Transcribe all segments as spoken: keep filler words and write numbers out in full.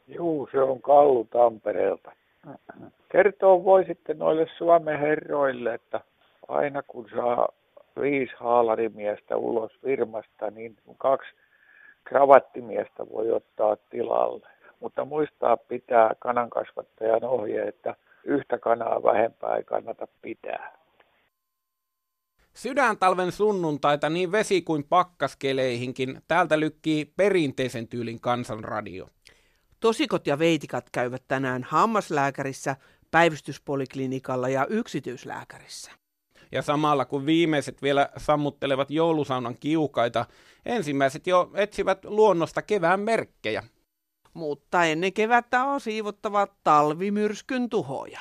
Juu, se on Kallu Tampereelta. Kertoo voi sitten noille Suomen herroille, että aina kun saa viisi haalarimiestä ulos firmasta, niin kaksi kravattimiestä voi ottaa tilalle. Mutta muistaa pitää kanankasvattajan ohje, että yhtä kanaa vähempää ei kannata pitää. Sydäntalven sunnuntaita niin vesi- kuin pakkaskeleihinkin täältä lykkii perinteisen tyylin Kansanradio. Tosikot ja veitikat käyvät tänään hammaslääkärissä, päivystyspoliklinikalla ja yksityislääkärissä. Ja samalla kun viimeiset vielä sammuttelevat joulusaunan kiukaita, ensimmäiset jo etsivät luonnosta kevään merkkejä. Mutta ennen kevättä on siivottava talvimyrskyn tuhoja.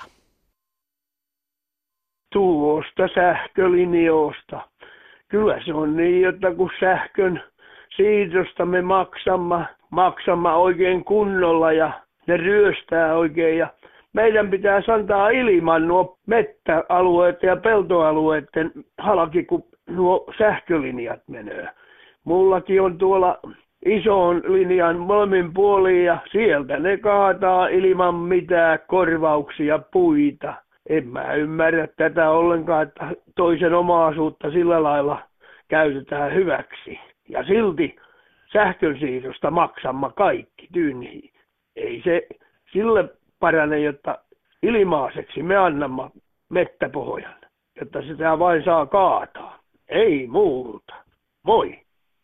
Tuosta sähkölinjoista. Kyllä se on niin, että kun sähkön siirrosta me maksamme, maksamme oikein kunnolla ja ne ryöstää oikein. Ja meidän pitäisi antaa ilman nuo mettäalueet ja peltoalueiden halki, kun nuo sähkölinjat menee. Mullakin on tuolla ison linjan molemmin puoliin ja sieltä ne kaataa ilman mitään korvauksia puita. En mä ymmärrä tätä ollenkaan, että toisen omaisuutta sillä lailla käytetään hyväksi. Ja silti sähkönsiirrosta maksamme kaikki tyynniin. Ei se sille parane, jotta ilmaiseksi me annamme mettäpohjan, jotta sitä vain saa kaataa. Ei muuta. Moi!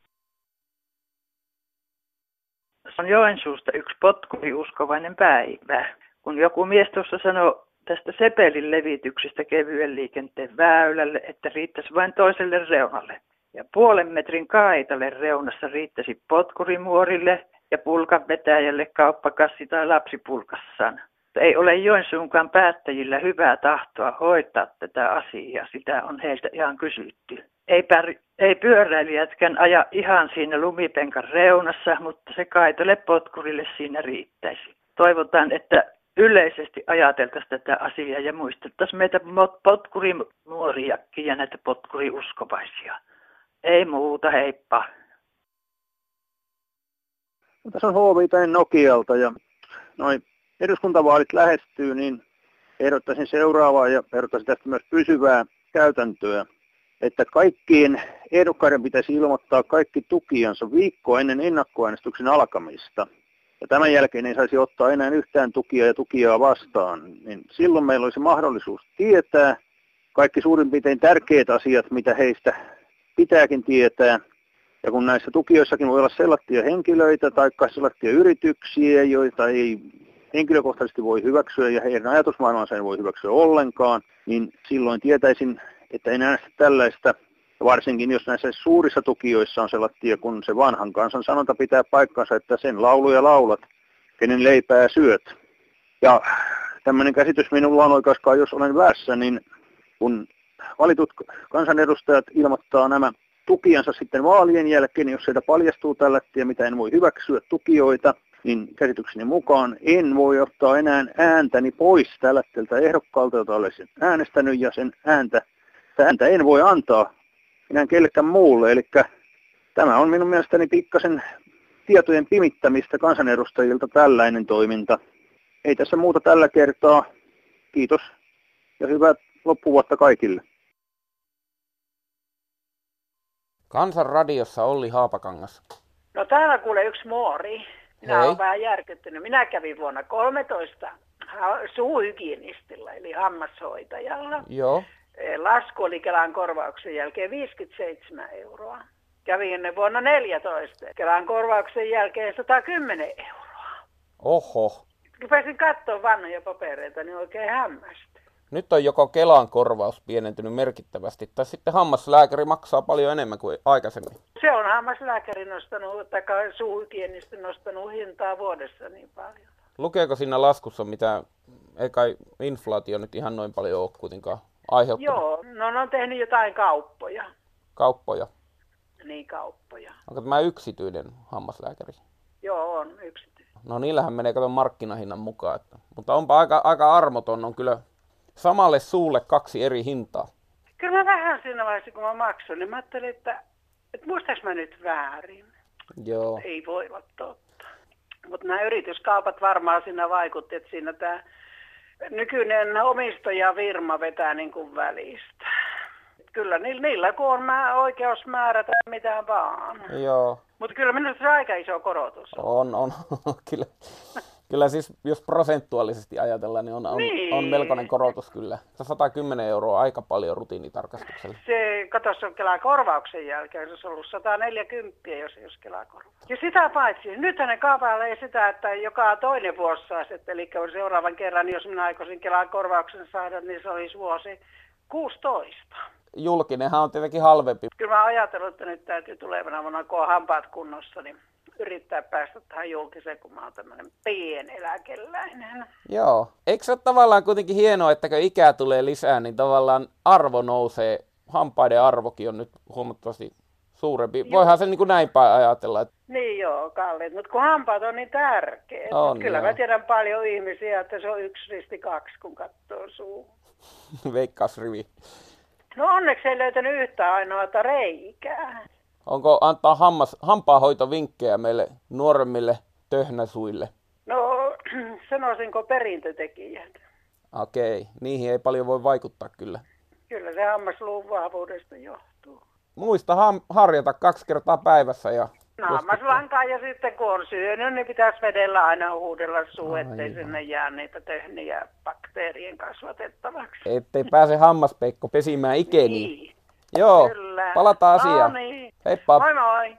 On Joensuusta yksi potkuriuskovainen päivä, kun joku mies tuossa sanoi tästä sepelin levityksestä kevyen liikenteen väylälle, että riittäisi vain toiselle reunalle. Ja puolen metrin kaitalle reunassa riittäisi potkurimuorille ja pulkan vetäjälle kauppakassi tai lapsipulkassaan. Ei ole Joensuunkaan päättäjillä hyvää tahtoa hoitaa tätä asiaa, sitä on heiltä ihan kysytty. Ei, pär, ei pyöräilijätkään aja ihan siinä lumipenkan reunassa, mutta se kaitelle potkurille siinä riittäisi. Toivotaan, että yleisesti ajateltaisiin tätä asiaa ja muistettaisiin meitä potkurimuoriakin ja näitä potkuriuskovaisia. Ei muuta, heippa. Tässä on H. Viitanen Nokialta ja noin eduskuntavaalit lähestyy, niin ehdottaisin seuraavaa ja ehdottaisin tästä myös pysyvää käytäntöä, että kaikkien ehdokkaiden pitäisi ilmoittaa kaikki tukijansa viikkoa ennen ennakkoäänestyksen alkamista. Ja tämän jälkeen ei saisi ottaa enää yhtään tukia ja tukijaa vastaan. Niin silloin meillä olisi mahdollisuus tietää kaikki suurin piirtein tärkeät asiat, mitä heistä pitääkin tietää. Ja kun näissä tukijoissakin voi olla sellaisia henkilöitä tai sellaisia yrityksiä, joita ei henkilökohtaisesti voi hyväksyä ja heidän ajatusmaailmansa ei voi hyväksyä ollenkaan, niin silloin tietäisin, että en äänestä tällaista. Varsinkin jos näissä suurissa tukijoissa on sellaisia, kun se vanhan kansan sanonta pitää paikkansa, että sen lauluja laulat, kenen leipää syöt. Ja tämmöinen käsitys minulla on oikeastaan, jos olen väärässä, niin kun valitut kansanedustajat ilmoittaa nämä tukijansa sitten vaalien jälkeen, jos sieltä paljastuu tällaisia, mitä en voi hyväksyä tukijoita, niin käsitykseni mukaan en voi ottaa enää ääntäni pois tällaiselta ehdokkaalta, jota olisin äänestänyt, ja sen ääntä, ääntä en voi antaa enää kellekään muulle. Eli tämä on minun mielestäni pikkasen tietojen pimittämistä kansanedustajilta tällainen toiminta. Ei tässä muuta tällä kertaa. Kiitos ja hyvää loppuvuotta kaikille. Kansanradiossa Olli Haapakangas. No täällä kuule yksi muori. Minä Hei. olen vähän järkyttynyt. Minä kävin vuonna kolmetoista suuhygienistillä, eli hammashoitajalla. Joo. Lasku oli Kelan korvauksen jälkeen viisikymmentäseitsemän euroa. Kävin ennen vuonna neljätoista. Kelan korvauksen jälkeen sata kymmenen euroa. Oho. Kun pääsin katsomaan vanhoja papereita, niin oikein hämmästyi. Nyt on joko Kelan korvaus pienentynyt merkittävästi, tai sitten hammaslääkäri maksaa paljon enemmän kuin aikaisemmin. Se on hammaslääkäri nostanut, tai suuhygienisti nostanut hintaa vuodessa niin paljon. Lukeeko siinä laskussa, mitä ei kai inflaatio nyt ihan noin paljon ole kuitenkaan aiheuttanut? Joo, no ne on tehnyt jotain kauppoja. Kauppoja? Niin, kauppoja. Onko tämä yksityinen hammaslääkäri? Joo, on yksityinen. No niillähän menee kato markkinahinnan mukaan. Että. Mutta onpa aika, aika armoton, on kyllä samalle suulle kaksi eri hintaa. Kyllä mä vähän siinä vaiheessa, kun mä maksoin, niin mä ajattelin, että, että muistaaks mä nyt väärin. Joo. Ei voi olla totta. Mutta nämä yrityskaupat varmaan siinä vaikutti, että siinä tämä nykyinen omistaja Virma vetää niin kuin välistä. Kyllä niillä kun on oikeus määrätä mitä vaan. Joo. Mutta kyllä minusta se aika iso korotus on. On, on. kyllä, kyllä siis jos prosentuaalisesti ajatellaan, niin on, on, niin. on melkoinen korotus kyllä. sata kymmenen euroa aika paljon rutiinitarkastukselle. Se katosi on Kela-korvauksen jälkeen, se olisi ollut sata neljäkymmentä, jos ei olisi Kela-korvaus. Ja sitä paitsi, nythän ne kaavailee sitä, että joka toinen vuosi saisi, eli seuraavan kerran, jos minä aikoisin Kela-korvauksen saada, niin se olisi vuosi kuusitoista. Julkinenhan on tietenkin halvempi. Kyllä mä ajatellut, että nyt täytyy tulevana vuonna, kun on hampaat kunnossa, niin yrittää päästä tähän julkiseen, kun mä oon tämmöinen pieneläkeläinen. Joo. Eikö se ole tavallaan kuitenkin hienoa, että kun ikää tulee lisää, niin tavallaan arvo nousee. Hampaiden arvokin on nyt huomattavasti suurempi. Joo. Voihan se niin kuin näin päin ajatella. Että... Niin joo, kalliit. Mutta kun hampaat on niin tärkeät. On, kyllä joo. Mä tiedän paljon ihmisiä, että se on yksi risti kaksi, kun katsoo suu. Veikkausrivi. No onneksi ei löytänyt yhtä ainoata reikää. Onko antaa hammas, hampaanhoitovinkkejä meille nuoremmille töhnäsuille? No sanoisinko perintötekijät. Okei, niihin ei paljon voi vaikuttaa kyllä. Kyllä se hammasluun vahvuudesta johtuu. Muista ham- harjata kaksi kertaa päivässä. Ja no hammaslankaa ja sitten kun on syönyt, niin pitäisi vedellä aina huudella suu, ettei sinne jää niitä töhniä bakteerien kasvatettavaksi. Ettei pääse hammaspeikko pesimään ikeniin. Niin. Joo, kyllä. Palataan asiaan. No niin. Heippa. Moi moi.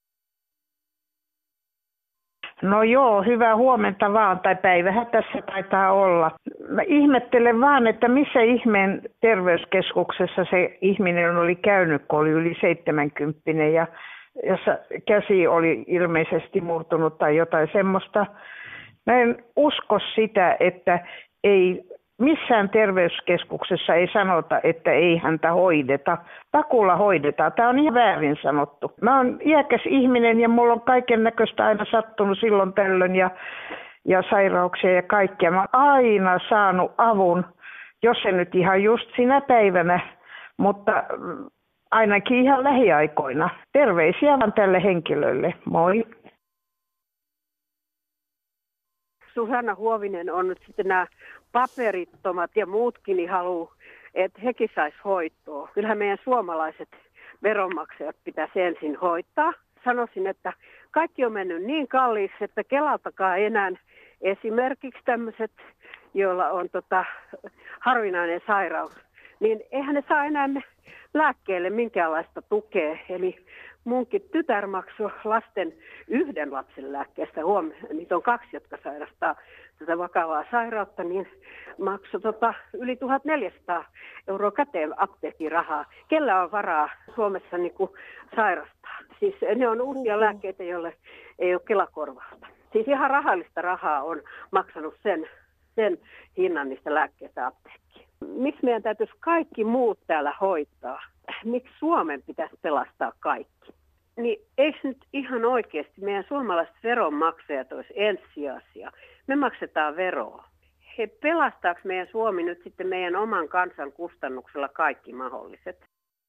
No joo, hyvää huomenta vaan, tai päivähän tässä taitaa olla. Mä ihmettelen vaan, että missä ihmeen terveyskeskuksessa se ihminen oli käynyt, kun oli yli seitsemänkymppinen ja jossa käsi oli ilmeisesti murtunut tai jotain semmoista. Mä en usko sitä, että ei missään terveyskeskuksessa ei sanota, että ei häntä hoideta. Takulla hoidetaan. Tämä on ihan väärin sanottu. Mä oon iäkäs ihminen ja mulla on kaiken näköistä aina sattunut silloin tällöin ja, ja sairauksia ja kaikkea. Mä oon aina saanut avun, jos se nyt ihan just sinä päivänä, mutta ainakin ihan lähiaikoina. Terveisiä vaan tälle henkilölle. Moi. Susanna Huovinen on nyt sitten nämä paperittomat ja muutkin niin haluaa, että hekin sais hoitoa. Kyllähän meidän suomalaiset veronmaksajat pitäisi ensin hoitaa. Sanoisin, että kaikki on mennyt niin kalliiksi, että Kelaltakaan enää esimerkiksi tämmöiset, joilla on tota, harvinainen sairaus, niin eihän ne saa enää lääkkeelle minkäänlaista tukea. Eli munkin tytär maksoi lasten yhden lapsen lääkkeestä, huom, niitä on kaksi, jotka sairastaa tätä vakavaa sairautta, niin maksoi tota, yli tuhatneljäsataa euroa käteen apteekkirahaa. Kellä on varaa Suomessa niin kuin sairastaa? Siis ne on uusia lääkkeitä, joille ei ole Kela-korvausta. Siis ihan rahallista rahaa on maksanut sen, sen hinnan niistä lääkkeistä apteekkiin. Miksi meidän täytyisi kaikki muut täällä hoitaa? Miksi Suomen pitäisi pelastaa kaikki? Niin eikö nyt ihan oikeasti meidän suomalaiset veronmaksajat olisi ensisijaisia? Me maksetaan veroa. He pelastaako meidän Suomi nyt sitten meidän oman kansan kustannuksella kaikki mahdolliset?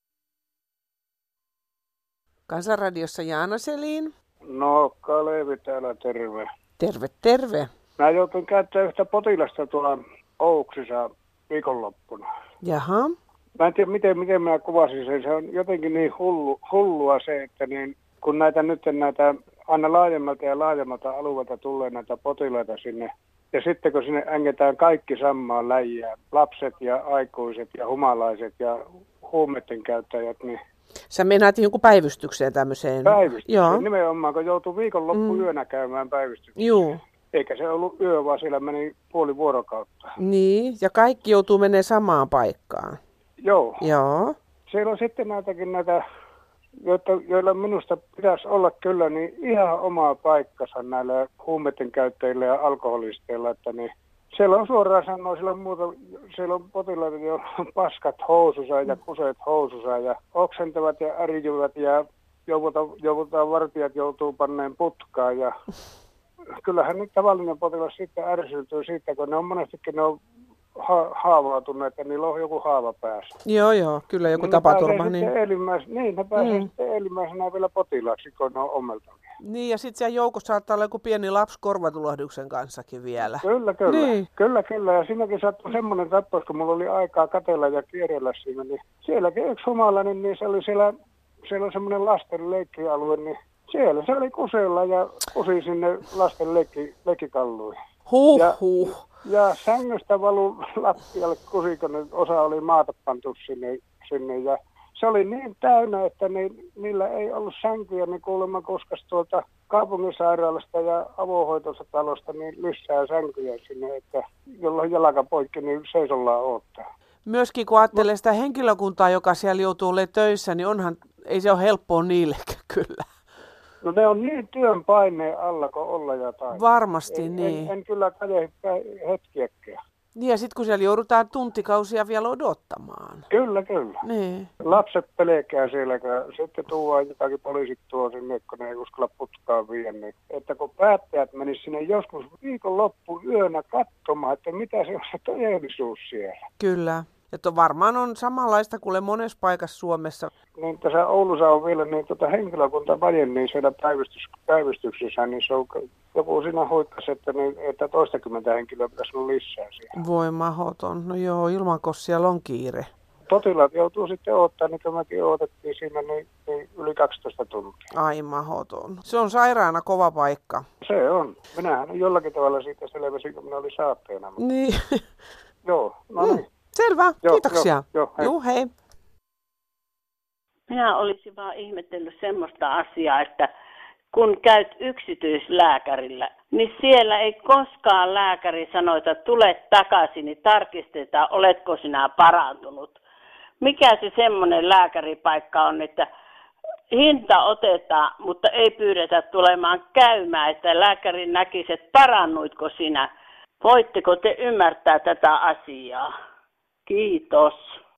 Kansanradiossa Jaana Selin. No, Kalevi täällä, terve. Terve, terve. Mä joutuin käyttämään yhtä potilasta tuolla Ouksissa viikonloppuna. Jaha. Mä en tiedä, miten, miten mä kuvasin sen. Se on jotenkin niin hullu, hullua se, että niin, kun näitä nyt näitä aina laajemmalta ja laajemmalta alueelta tulee näitä potilaita sinne, ja sitten kun sinne ängetään kaikki samaan läjiä, lapset ja aikuiset ja humalaiset ja huumeiden käyttäjät, niin... Sä menaat jonkun päivystykseen tämmöiseen? Päivystykseen, joo. Nimenomaan, kun joutuu viikonloppuyönä mm. käymään päivystykseen. Joo. Eikä se ollut yö, vaan siellä meni puoli vuorokautta. Niin, ja kaikki joutuu menemään samaan paikkaan. Joo. Joo. Siellä on sitten näitäkin näitä, joita, joilla minusta pitäisi olla kyllä niin ihan omaa paikkansa näillä huumeiden käyttäjillä ja alkoholisteilla, että niin siellä on suoraan sanoa, siellä on, muuta, siellä on potilaita, joilla on paskat housussa ja kuseet housussa ja oksentavat ja ärjyvät ja joudutaan, joudutaan vartijat joutuu panneen putkaan ja kyllähän nyt tavallinen potilas sitten ärsyyntyy siitä, kun ne on monestikin ne on ha- haavautuneet ja niillä on joku haava päässä. Joo, joo, kyllä joku No, tapaturma. Ne Niin. Elimmäis, niin, ne pääsee Mm. sitten elimmäisenä vielä potilaaksi, kun ne on ommeltavia. Niin, ja sitten siellä joukossa saattaa olla joku pieni lapsi korvatulehduksen kanssakin vielä. Kyllä, kyllä. Niin. Kyllä, kyllä. Ja siinäkin sattui semmoinen tapaus, kun mulla oli aikaa katsella ja kierrellä siinä, niin sielläkin yksi humalainen, niin se oli siellä, siellä on semmoinen lasten leikkialue, niin siellä se oli kuseella ja kusi sinne lasten leikki, leikkikalluihin. Huh, ja, huh. ja sängystä valu lattialle kusi, kun ne osa oli maata pantu sinne, sinne ja se oli niin täynnä, että ni, niillä ei ollut sänkyjä, niin kuulemma koskas tuolta kaupunginsairaalasta ja avohoitotalosta niin lisää sänkyjä sinne, että jolloin jalka poikki, niin seisollaan odottaa. Myöskin kun ajattelee sitä henkilökuntaa, joka siellä joutuu olemaan töissä, niin onhan, ei se ole helppoa niillekään kyllä. No ne on niin työn paineen alla kuin olla ja tai. Varmasti en, niin. En, en kyllä kaje hetkiäkään. Niin ja sitten kun siellä joudutaan tuntikausia vielä odottamaan. Kyllä, kyllä. Niin. Lapset pelkää siellä, kun sitten tuodaan jotakin poliisit tuo sinne, kun ne ei uskalla putkaan viedä. Niin. Että kun päättäjät menisivät sinne joskus viikonloppuun yönä katsomaan, että mitä se on se todellisuus siellä. Kyllä. Että varmaan on samanlaista kuin monessa paikassa Suomessa. Niin tässä Oulussa on vielä niin tuota henkilökunta paljon niin siellä päivystys, päivystyksessä, niin se on joku siinä hoittaisi, että, niin, että toistakymmentä henkilöä pitäisi olla lisää siellä. Voi mahoton. No joo, ilman kun siellä on kiire. Potilaat joutuu sitten odottaa, niin kuin mekin odotettiin siinä niin, niin yli kaksitoista tuntia. Ai mahoton. Se on sairaana kova paikka. Se on. Minähän jollakin tavalla siitä selväsin, kun minä olin saatteena. Niin. Joo, no niin. Mm. Selvä, joo, kiitoksia. Joo, joo, hei. Juu, hei. Minä olisin vaan ihmetellyt semmoista asiaa, että kun käyt yksityislääkärillä, niin siellä ei koskaan lääkäri sano, että tule takaisin, niin tarkistetaan, oletko sinä parantunut. Mikä se semmoinen lääkäripaikka on, että hinta otetaan, mutta ei pyydetä tulemaan käymään, että lääkäri näkisi, että parannuitko sinä. Voitteko te ymmärtää tätä asiaa? Kiitos.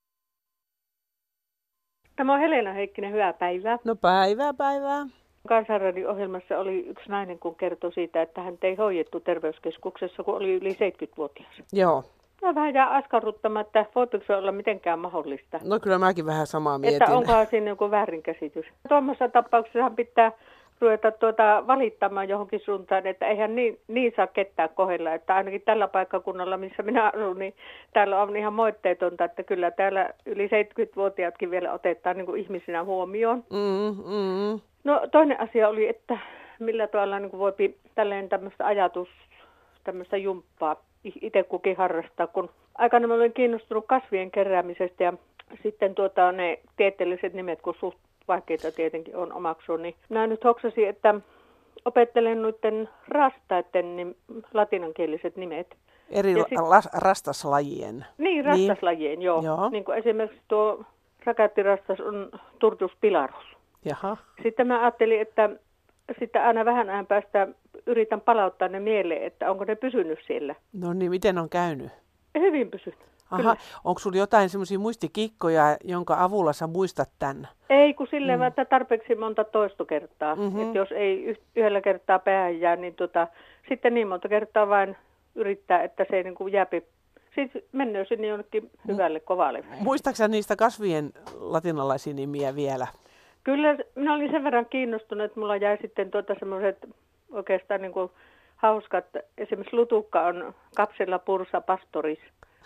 Tämä on Helena Heikkinen, hyvää päivää. No päivää, päivää. Kansanradio-ohjelmassa oli yksi nainen, kun kertoi siitä, että hän ei hoidettu terveyskeskuksessa, kun oli yli seitsemänkymmentävuotias. Joo. Mä vähän jää askarruttamaan, että voitko se olla mitenkään mahdollista. No kyllä mäkin vähän samaa mietin. Että onkohan siinä joku väärinkäsitys. Tuommoisessa tapauksessa pitää ruveta tuota valittamaan johonkin suuntaan, että eihän niin, niin saa ketään kohdella. Että ainakin tällä paikkakunnalla, missä minä asun, niin täällä on ihan moitteetonta, että kyllä täällä yli seitsemänkymmentävuotiaatkin vielä otetaan niin kuin ihmisinä huomioon. Mm, mm. No toinen asia oli, että millä tavalla niin kuin voi tälleen tämmöistä ajatus, tämmöistä jumppaa itse kukin harrastaa, kun aikana mä olen kiinnostunut kasvien keräämisestä ja sitten tuota, ne tieteelliset nimet, kun suht vaikeita tietenkin on omaksua, niin minä nyt hoksasin, että opettelen noiden rastaiden niin latinankieliset nimet. Eri sit, las, rastaslajien. Niin, rastaslajien, niin. Joo. joo. Niin kuin esimerkiksi tuo rakaattirastas on Turtus pilarus. Jaha. Sitten mä ajattelin, että sitten aina vähän ajan päästä yritän palauttaa ne mieleen, että onko ne pysynyt siellä. No niin, miten on käynyt? Hyvin pysynyt. Aha, onko sulla jotain semmoisia muistikikkoja, jonka avulla sä muistat tämän? Ei, kun silleen, mm. että tarpeeksi monta toista kertaa. Mm-hmm. Että jos ei yhdellä kertaa päähän jää, niin tota, sitten niin monta kertaa vain yrittää, että se niin kuin jääpi. Sitten menee sinne jonnekin hyvälle kovalle. Muistaaksä niistä kasvien latinalaisia nimiä vielä? Kyllä, minä olin sen verran kiinnostunut, että mulla jäi sitten tuota semmoiset oikeastaan niin kuin hauskat. Esimerkiksi lutukka on Capsella pursa pastoris.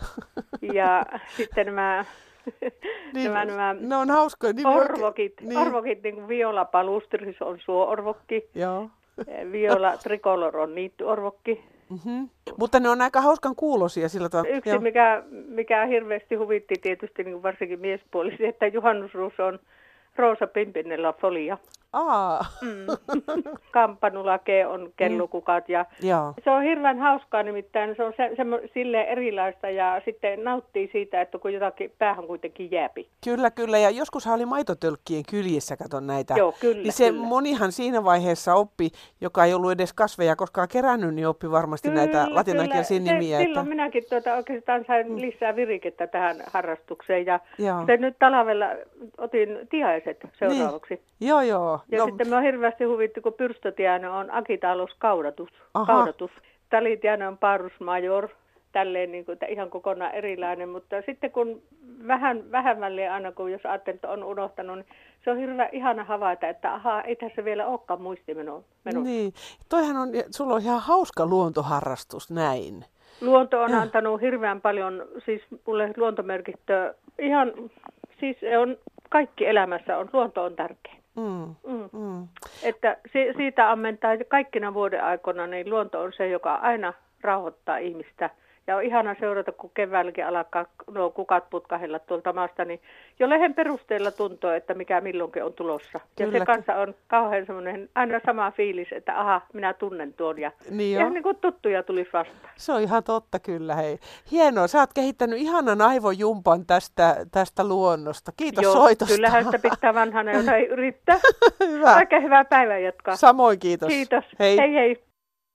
Ja sitten nämä, niin, nämä, nämä ne on hauskoja. Niin orvokit, niin. orvokit niin kuin Viola palustris on suo-orvokki, Joo. Viola tricolor on niittyorvokki. Mm-hmm. Mutta ne on aika hauskan kuulosia sillä tavalla. Yksi, mikä, mikä hirveästi huvitti tietysti niin varsinkin miespuolisia, että juhannusruus on Rosa pimpinella folia. Aa. Mm. Kampanulake on kellukukat ja mm. se on hirveän hauskaa, nimittäin se on se, se, silleen erilaista ja sitten nauttii siitä, että kun jotakin päähän kuitenkin jääpi. Kyllä, kyllä ja joskushan oli maitotölkkien kyljessä, katon näitä. Joo, kyllä, niin se kyllä. Monihan siinä vaiheessa oppi, joka ei ollut edes kasveja koskaan kerännyt, niin oppi varmasti kyllä, näitä latinankielisiä nimiä. Se, silloin että... minäkin tuota, oikeastaan sain lisää virikettä tähän harrastukseen ja joo. nyt talvella otin tiaiset seuraavaksi. Niin. Joo, joo. Ja no. sitten minua hirveästi huvitti, kun pyrstötiaino on Akitalos kaudatus. kaudatus. Talitiaino on Parus major tälleen, niin kuin, että ihan kokonaan erilainen, mutta sitten kun vähän vähemmälle aina, kun jos ajattelee, että on unohtanut, niin se on hirveän ihana havaita, että ahaa, ei tässä vielä olekaan muistimeno. Niin, toihan on, sulla on ihan hauska luontoharrastus näin. Luonto on antanut hirveän paljon, siis mulle luontomerkittöä, ihan, siis on, kaikki elämässä on, luonto on tärkeä. Mm, mm. Mm. Että si, siitä ammentaa kaikkina vuoden aikoina, niin luonto on se, joka aina rauhoittaa ihmistä. Ja on ihana seurata, kun keväälläkin alkaa nuo kukat putkahella tuolta maasta, niin jo lehen perusteella tuntuu, että mikä milloinkin on tulossa. Kyllä. Ja se kanssa on kauhean semmoinen aina sama fiilis, että aha, minä tunnen tuon ja niin, ihan niin kuin tuttuja tulisi vastaan. Se on ihan totta kyllä, hei. Hienoa, sä oot kehittänyt ihanan aivojumpan tästä, tästä luonnosta. Kiitos Joo, soitosta. Kyllähän sitä pitää vanhana, jos ei yrittää. Hyvä. Oikein hyvää päivää jatkaa. Samoin kiitos. Kiitos. Hei. Hei hei.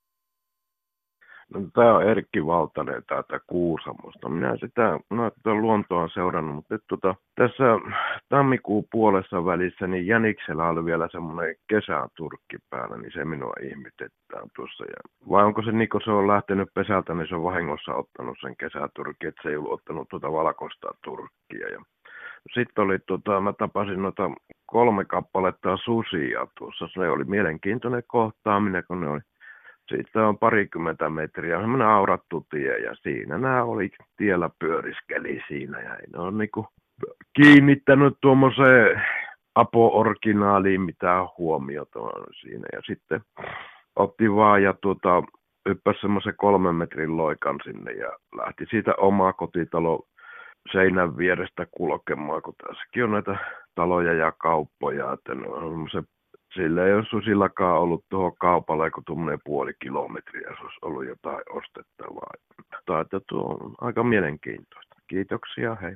No, tämä on Erkki Valtanen täältä Kuusamosta. Minä sitä, minä tätä luontoa on seurannut, mutta nyt tota, tässä tammikuun puolessa välissä niin Jäniksellä oli vielä semmoinen kesäturkki päällä, niin se minua ihmetetään tuossa. Ja, vai onko se niin, kun se on lähtenyt pesältä, niin se on vahingossa ottanut sen kesäturkki, että se ei ollut ottanut tuota valkoista turkkia. Ja sitten oli, tota, mä tapasin noita kolme kappaletta susia tuossa. Se oli mielenkiintoinen kohtaaminen, kun ne oli. Siitä on parikymmentä metriä, semmoinen aurattu tie ja siinä nämä oli tiellä pyöriskeli siinä ja ne on niinku kiinnittänyt tuommoiseen apo-originaaliin mitään huomiota siinä ja sitten otti vaan ja tuota, yppäsi semmoisen kolmen metrin loikan sinne ja lähti siitä omaa kotitalo seinän vierestä kulkemaan, kun tässäkin on näitä taloja ja kauppoja, että ne on semmoisen. Sillä ei ole susillakaan ollut tuohon kaupalle kuin tuommoinen puoli kilometriä, se olisi ollut jotain ostettavaa. Tai että tuo on aika mielenkiintoista. Kiitoksia, hei.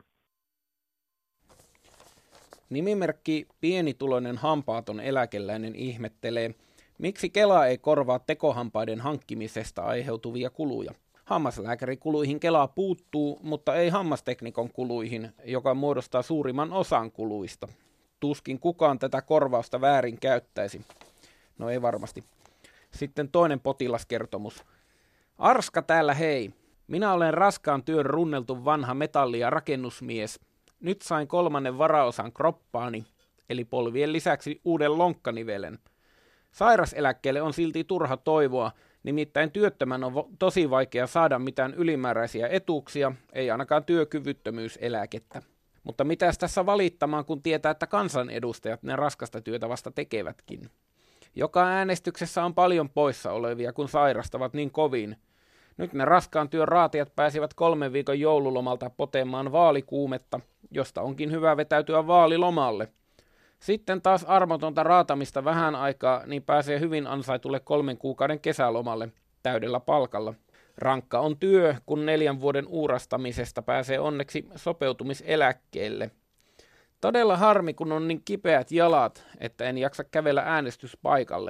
Nimimerkki pienituloinen hampaaton eläkeläinen ihmettelee, miksi Kela ei korvaa tekohampaiden hankkimisesta aiheutuvia kuluja. Hammaslääkärikuluihin Kela puuttuu, mutta ei hammasteknikon kuluihin, joka muodostaa suurimman osan kuluista. Tuskin kukaan tätä korvausta väärin käyttäisi. No ei varmasti. Sitten toinen potilaskertomus. Arska täällä hei. Minä olen raskaan työn runneltu vanha metalli- ja rakennusmies. Nyt sain kolmannen varaosan kroppaani, eli polvien lisäksi uuden lonkkanivelen. Sairaseläkkeelle on silti turha toivoa, nimittäin työttömän on tosi vaikea saada mitään ylimääräisiä etuuksia, ei ainakaan työkyvyttömyyseläkettä. Mutta mitäs tässä valittamaan, kun tietää, että kansanedustajat ne raskasta työtä vasta tekevätkin. Joka äänestyksessä on paljon poissa olevia, kun sairastavat niin kovin. Nyt ne raskaan työn raatijat pääsivät kolmen viikon joululomalta potemaan vaalikuumetta, josta onkin hyvä vetäytyä vaalilomalle. Sitten taas armotonta raatamista vähän aikaa, niin pääsee hyvin ansaitulle kolmen kuukauden kesälomalle täydellä palkalla. Rankka on työ, kun neljän vuoden uurastamisesta pääsee onneksi sopeutumiseläkkeelle. Todella harmi, kun on niin kipeät jalat, että en jaksa kävellä äänestyspaikalle.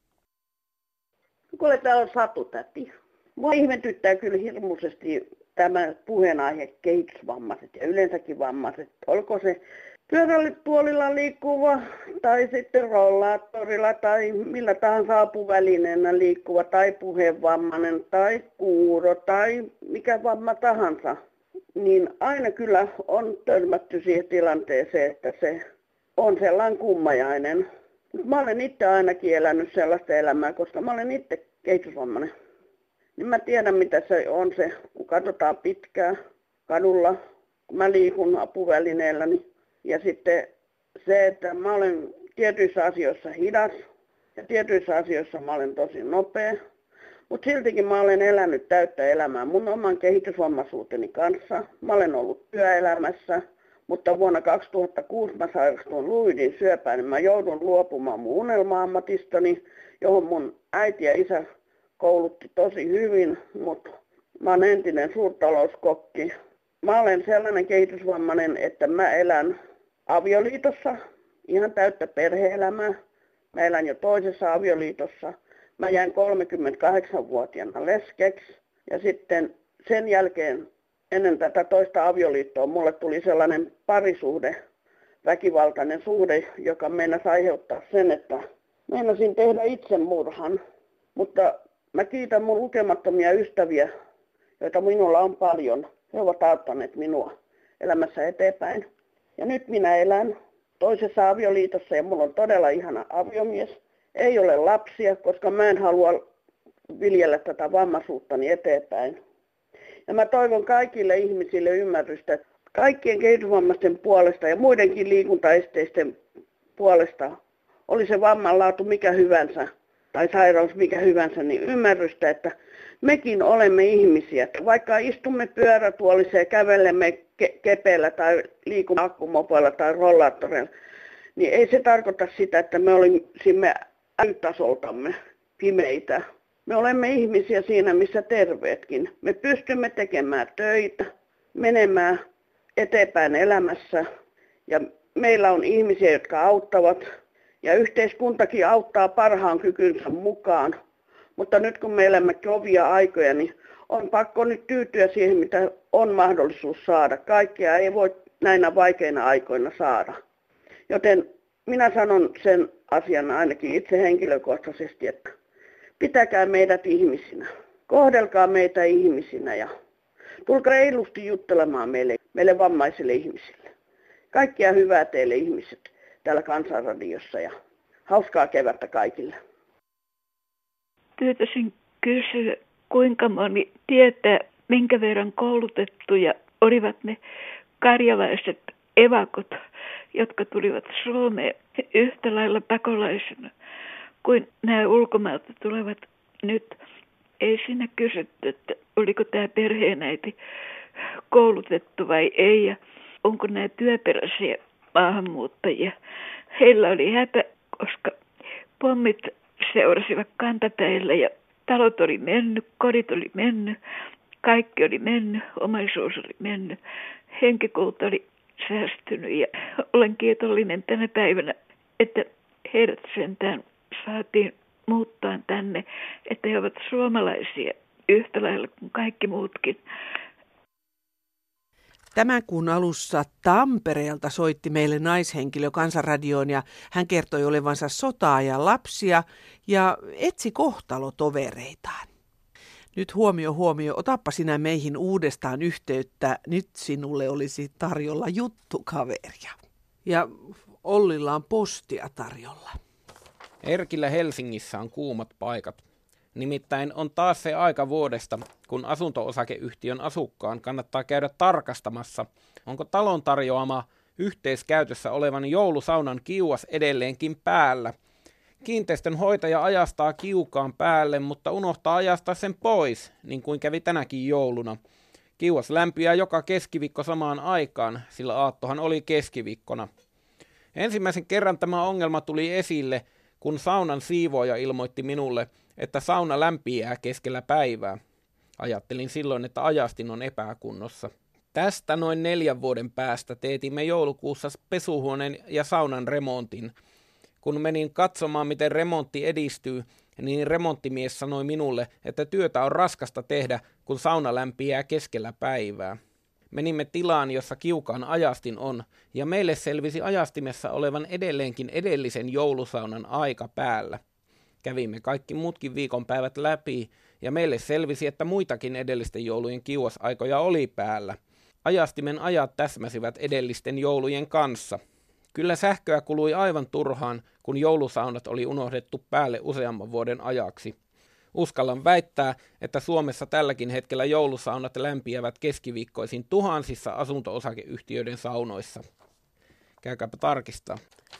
Kuule, täällä on Satu-täti. Mua ihmetyttää kyllä hirmuisesti tämä puheenaihe kehitysvammaiset ja yleensäkin vammaiset. Olko se pyöräilytuolilla liikkuva tai sitten rollaattorilla tai millä tahansa apuvälineenä liikkuva tai puheenvammainen tai kuuro tai mikä vamma tahansa. Niin aina kyllä on törmätty siihen tilanteeseen, että se on sellainen kummajainen. Mä olen itse ainakin elänyt sellaista elämää, koska mä olen itse kehitysvammainen. Niin mä tiedän mitä se on se, kun katsotaan pitkään kadulla, kun mä liikun apuvälineelläni. Ja sitten se, että mä olen tietyissä asioissa hidas ja tietyissä asioissa mä olen tosi nopea. Mutta siltikin mä olen elänyt täyttä elämää mun oman kehitysvammaisuuteni kanssa. Mä olen ollut työelämässä, mutta vuonna kaksituhattakuusi mä sairastuin luidin syöpään, niin mä joudun luopumaan mun unelma-ammatistani, johon mun äiti ja isä koulutti tosi hyvin, mutta mä olen entinen suurtalouskokki. Mä olen sellainen kehitysvammainen, että mä elän avioliitossa, ihan täyttä perhe-elämää. Mä elän jo toisessa avioliitossa. Mä jäin kolmekymmentäkahdeksanvuotiaana leskeksi ja sitten sen jälkeen ennen tätä toista avioliittoa mulle tuli sellainen parisuhde, väkivaltainen suhde, joka meinasi aiheuttaa sen, että meinasin tehdä itsemurhan. Mutta mä kiitän mun lukemattomia ystäviä, joita minulla on paljon. He ovat auttaneet minua elämässä eteenpäin. Ja nyt minä elän toisessa avioliitossa ja mulla on todella ihana aviomies. Ei ole lapsia, koska mä en halua viljellä tätä vammaisuuttani eteenpäin. Ja mä toivon kaikille ihmisille ymmärrystä, kaikkien kehitysvammaisten puolesta ja muidenkin liikuntaesteisten puolesta, oli se vammanlaatu mikä hyvänsä tai sairaus mikä hyvänsä, niin ymmärrystä, että mekin olemme ihmisiä. Vaikka istumme pyörätuolissa ja kävelemme ke- kepeillä tai liikumme akkumopoilla tai rollaattoreilla, niin ei se tarkoita sitä, että me olisimme älytasoltamme pimeitä. Me olemme ihmisiä siinä, missä terveetkin. Me pystymme tekemään töitä, menemään eteenpäin elämässä ja meillä on ihmisiä, jotka auttavat ja yhteiskuntakin auttaa parhaan kykynsä mukaan. Mutta nyt kun me elämme kovia aikoja, niin on pakko nyt tyytyä siihen, mitä on mahdollisuus saada. Kaikkea ei voi näinä vaikeina aikoina saada. Joten minä sanon sen asian ainakin itse henkilökohtaisesti, että pitäkää meidät ihmisinä. Kohdelkaa meitä ihmisinä ja tulkaa reilusti juttelemaan meille, meille vammaisille ihmisille. Kaikkia hyvää teille ihmiset täällä Kansanradiossa ja hauskaa kevättä kaikille. Pyytäisin kysyä, kuinka moni tietää, minkä verran koulutettuja olivat ne karjalaiset evakot, jotka tulivat Suomeen yhtä lailla pakolaisena kuin nämä ulkomailta tulevat nyt. Ei siinä kysytty, että oliko tämä perheenäiti koulutettu vai ei ja onko nämä työperäisiä maahanmuuttajia. Heillä oli hätä, koska pommit seurasivat kantapäillä ja talot oli mennyt, kodit oli mennyt, kaikki oli mennyt, omaisuus oli mennyt, henkikulta oli säästynyt ja olen kiitollinen tänä päivänä, että heidät sentään saatiin muuttaa tänne, että he ovat suomalaisia yhtä lailla kuin kaikki muutkin. Tämän kuun alussa Tampereelta soitti meille naishenkilö Kansanradioon ja hän kertoi olevansa sotaa ja lapsia ja etsi kohtalotovereitaan. Nyt huomio, huomio, otappa sinä meihin uudestaan yhteyttä, nyt sinulle olisi tarjolla juttukaveria. Ja Ollilla on postia tarjolla. Erkillä Helsingissä on kuumat paikat. Nimittäin on taas se aika vuodesta, kun asunto-osakeyhtiön asukkaan kannattaa käydä tarkastamassa, onko talon tarjoama yhteiskäytössä olevan joulusaunan kiuas edelleenkin päällä. Kiinteistön hoitaja ajastaa kiukaan päälle, mutta unohtaa ajastaa sen pois, niin kuin kävi tänäkin jouluna. Kiuas lämpiää joka keskiviikko samaan aikaan, sillä aattohan oli keskiviikkona. Ensimmäisen kerran tämä ongelma tuli esille, kun saunan siivooja ilmoitti minulle, että sauna lämpiää keskellä päivää. Ajattelin silloin, että ajastin on epäkunnossa. Tästä noin neljän vuoden päästä teetimme joulukuussa pesuhuoneen ja saunan remontin. Kun menin katsomaan, miten remontti edistyy, niin remonttimies sanoi minulle, että työtä on raskasta tehdä, kun sauna lämpiää keskellä päivää. Menimme tilaan, jossa kiukaan ajastin on, ja meille selvisi ajastimessa olevan edelleenkin edellisen joulusaunan aika päällä. Kävimme kaikki muutkin viikonpäivät läpi, ja meille selvisi, että muitakin edellisten joulujen kiuasaikoja oli päällä. Ajastimen ajat täsmäsivät edellisten joulujen kanssa. Kyllä sähköä kului aivan turhaan, kun joulusaunat oli unohdettu päälle useamman vuoden ajaksi. Uskallan väittää, että Suomessa tälläkin hetkellä joulusaunat lämpiävät keskiviikkoisin tuhansissa asunto-osakeyhtiöiden saunoissa. Käykääpä tarkistaa.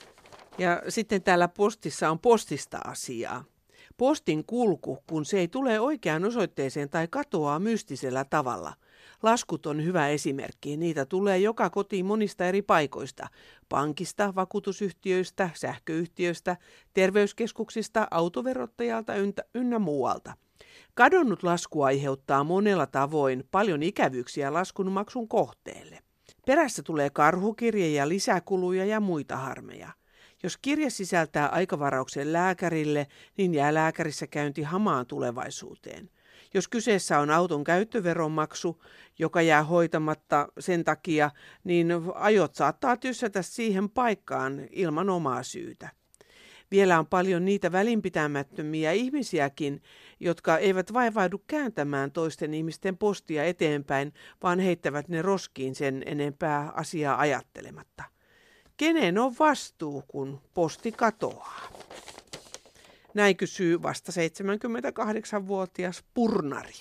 Ja sitten täällä postissa on postista asiaa. Postin kulku, kun se ei tule oikeaan osoitteeseen tai katoaa mystisellä tavalla. Laskut on hyvä esimerkki. Niitä tulee joka kotiin monista eri paikoista. Pankista, vakuutusyhtiöistä, sähköyhtiöistä, terveyskeskuksista, autoverottajalta ynnä muualta. Kadonnut lasku aiheuttaa monella tavoin paljon ikävyyksiä laskun maksun kohteelle. Perässä tulee karhukirje ja lisäkuluja ja muita harmeja. Jos kirje sisältää aikavarauksen lääkärille, niin jää lääkärissä käynti hamaan tulevaisuuteen. Jos kyseessä on auton käyttöveronmaksu, joka jää hoitamatta sen takia, niin ajot saattaa tyssätä siihen paikkaan ilman omaa syytä. Vielä on paljon niitä välinpitämättömiä ihmisiäkin, jotka eivät vaivaudu kääntämään toisten ihmisten postia eteenpäin, vaan heittävät ne roskiin sen enempää asiaa ajattelematta. Kenen on vastuu, kun posti katoaa? Näin kysyy vasta seitsemänkymmentäkahdeksanvuotias Purnari.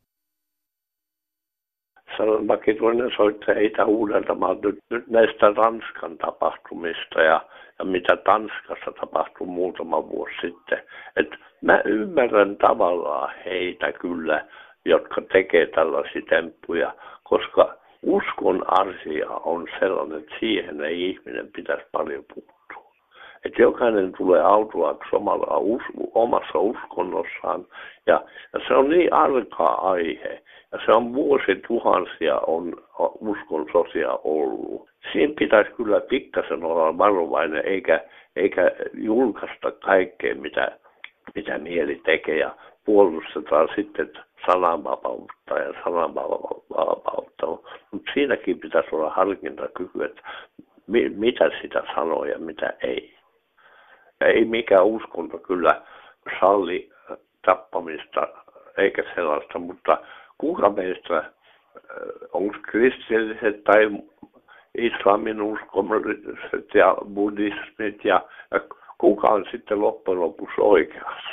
Vakituinen soittaja Itä-Uudeltamaalta nyt, nyt näistä Ranskan tapahtumista ja, ja mitä Tanskassa tapahtui muutama vuosi sitten. Et mä ymmärrän tavallaan heitä kyllä, jotka tekee tällaisia temppuja, koska uskon asia on sellainen, että siihen ei ihminen pitäisi paljon puuttua. Että jokainen tulee autuaaksi omalla us, omassa uskonnossaan ja, ja se on niin arkaa aihe ja se on vuosituhansia on uskon sosia ollut. Siinä pitäisi kyllä pikkasen olla varovainen eikä, eikä julkaista kaikkea mitä, mitä mieli tekee ja puolustetaan sitten sananvapautta ja sananvapautta. Mutta siinäkin pitäisi olla harkintakyky, että mi, mitä sitä sanoo ja mitä ei. Ei mikään uskonto kyllä salli tappamista eikä sellaista, mutta kuka meistä, onko kristilliset tai islamin uskomukset ja buddhismit ja, ja kuka on sitten loppujen lopuksi oikeassa?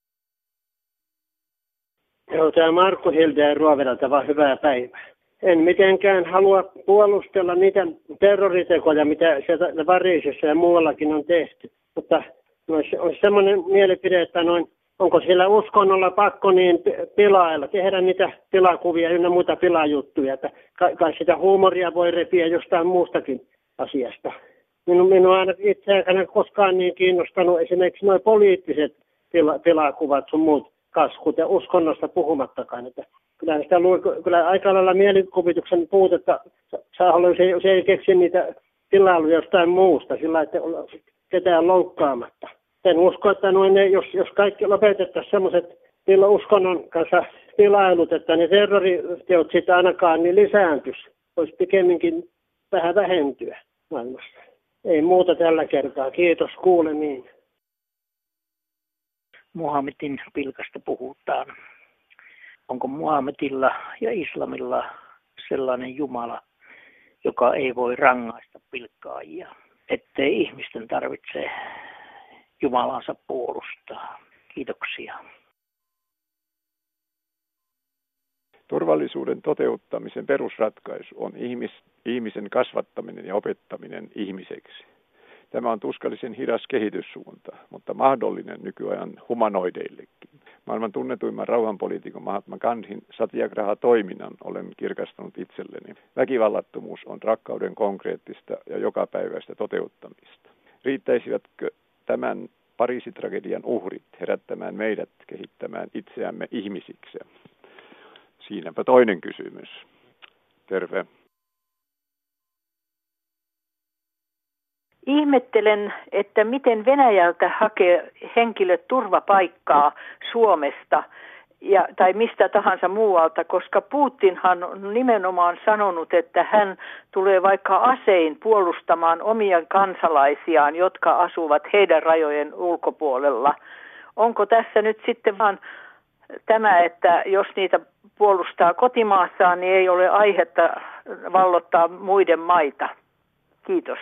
Joo, tämä Markku Hilde ja Ruovedelta vaan hyvää päivää. En mitenkään halua puolustella niitä terroritekoja, mitä sieltä Pariisissa ja muuallakin on tehty. Mutta olisi semmoinen mielipide, että noin, onko siellä uskonnolla pakko niin pilailla, tehdä niitä pilakuvia ynnä muita pilajuttuja. Että kai sitä huumoria voi repiä jostain muustakin asiasta. Minun, minua aina itseäni koskaan niin kiinnostanut esimerkiksi nuo poliittiset pila, pilakuvat sun muut kasvut ja uskonnosta puhumattakaan. Että kyllä, sitä luo, kyllä aika lailla mielikuvituksen puutetta saa olla, se, se ei keksi niitä tilailuja jostain muusta, sillä että ketään loukkaamatta. En usko, että noin, jos, jos kaikki lopetettaisiin semmoiset uskonnon kanssa tilailut, että ne terroriteot sitä ainakaan niin lisääntyisi. Olisi pikemminkin vähän vähentyä maailmassa. Ei muuta tällä kertaa. Kiitos kuulemiin. Muhammedin pilkasta puhutaan. Onko Muhammedilla ja islamilla sellainen Jumala, joka ei voi rangaista pilkkaajia, ettei ihmisten tarvitse Jumalansa puolustaa? Kiitoksia. Turvallisuuden toteuttamisen perusratkaisu on ihmis, ihmisen kasvattaminen ja opettaminen ihmiseksi. Tämä on tuskallisen hidas kehityssuunta, mutta mahdollinen nykyajan humanoideillekin. Maailman tunnetuimman rauhanpoliitikon Mahatma Gandhin satyagraha-toiminnan olen kirkastanut itselleni. Väkivallattomuus on rakkauden konkreettista ja jokapäiväistä toteuttamista. Riittäisivätkö tämän Pariisitragedian uhrit herättämään meidät kehittämään itseämme ihmisiksi? Siinäpä toinen kysymys. Terve. Ihmettelen, että miten Venäjältä hakee henkilöt turvapaikkaa Suomesta ja, tai mistä tahansa muualta, koska Putinhan on nimenomaan sanonut, että hän tulee vaikka asein puolustamaan omia kansalaisiaan, jotka asuvat heidän rajojen ulkopuolella. Onko tässä nyt sitten vaan tämä, että jos niitä puolustaa kotimaassaan, niin ei ole aihetta vallottaa muiden maita? Kiitos.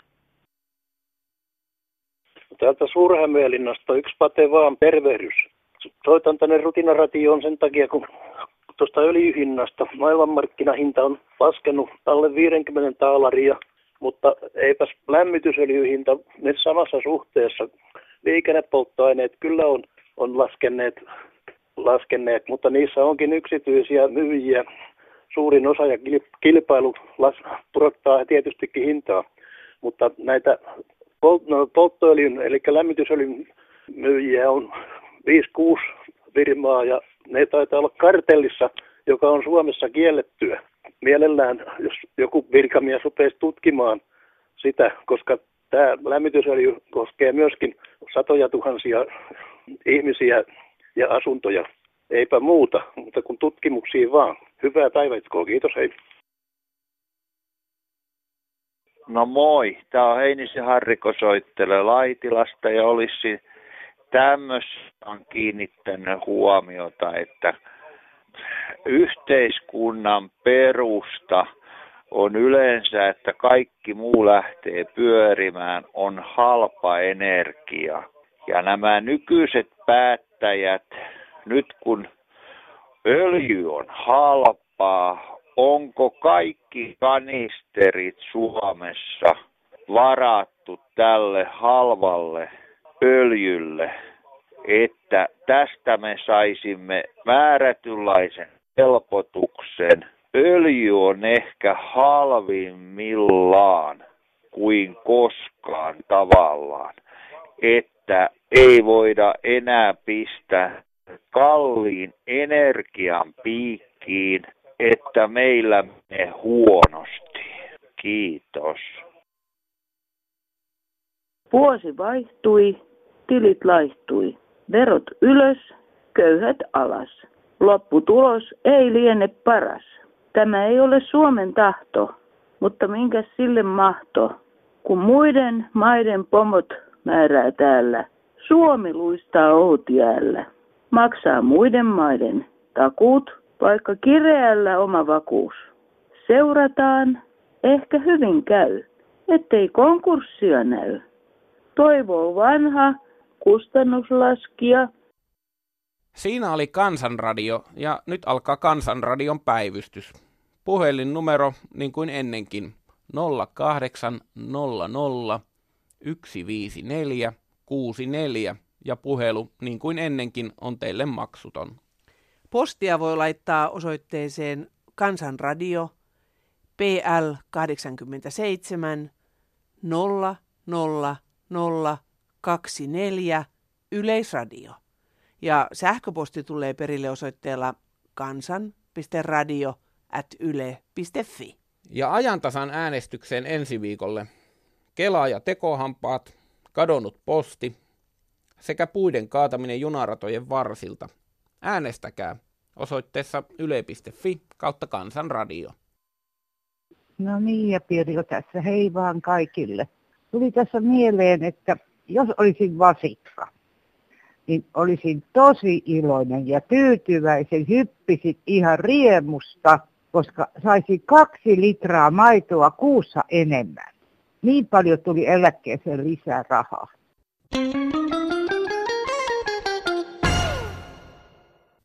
Täältä Suurhämeenlinnasta yksi patevaan tervehdys. Soitan tänne Rutinaradioon sen takia, kun tuosta öljyhinnasta maailmanmarkkinahinta on laskenut alle viisikymmentä taalaria, mutta eipäs lämmitysöljyhinta nyt samassa suhteessa. Liikennepolttoaineet kyllä on, on laskeneet, laskeneet, mutta niissä onkin yksityisiä myyjiä suurin osa ja kilpailu pudottaa tietystikin hintaa, mutta näitä polttoöljyn eli lämmitysöljyn myyjiä on viisi kuusi firmaa ja ne taitaa olla kartellissa, joka on Suomessa kiellettyä. Mielellään, jos joku virkamies rupeaisi tutkimaan sitä, koska tämä lämmitysöljy koskee myöskin satoja tuhansia ihmisiä ja asuntoja. Eipä muuta, mutta kun tutkimuksiin vaan. Hyvää päivää, kiitos, hei. No moi, tää on Heinisen Harriko soittelee Laitilasta ja olisi tämmöisen kiinnittänyt huomiota, että yhteiskunnan perusta on yleensä, että kaikki muu lähtee pyörimään, on halpa energia. Ja nämä nykyiset päättäjät, nyt kun öljy on halpaa, onko kaikki kanisterit Suomessa varattu tälle halvalle öljylle, että tästä me saisimme määrätynlaisen helpotuksen. Öljy on ehkä halvimmillaan kuin koskaan tavallaan, että ei voida enää pistää kalliin energian piikkiin, että meillä menee huonosti. Kiitos. Vuosi vaihtui, tilit laihtui, verot ylös, köyhät alas. Lopputulos ei liene paras. Tämä ei ole Suomen tahto, mutta minkäs sille mahto, kun muiden maiden pomot määrää täällä. Suomi luistaa ohutjäällä, maksaa muiden maiden takuut, vaikka kireällä oma vakuus. Seurataan, ehkä hyvin käy, ettei konkurssia näy. Toivoo vanha kustannuslaskija. Siinä oli Kansanradio ja nyt alkaa Kansanradion päivystys. Puhelinnumero niin kuin ennenkin nolla kahdeksan nolla nolla yksi viisi neljä kuusi neljä ja puhelu niin kuin ennenkin on teille maksuton. Postia voi laittaa osoitteeseen Kansanradio P L kahdeksankymmentäseitsemän nolla nolla nolla kaksikymmentäneljä Yleisradio. Ja sähköposti tulee perille osoitteella kansan piste radio ät yle piste fi. Ja ajantasan äänestykseen ensi viikolle Kela ja tekohampaat, kadonnut posti sekä puiden kaataminen junaratojen varsilta. Äänestäkää osoitteessa yle piste fi kautta Kansanradio. No niin, ja Pirjo tässä, hei vaan kaikille. Tuli tässä mieleen, että jos olisin vasikka, niin olisin tosi iloinen ja tyytyväisen, hyppisit ihan riemusta, koska saisin kaksi litraa maitoa kuussa enemmän. Niin paljon tuli eläkkeeseen lisää rahaa.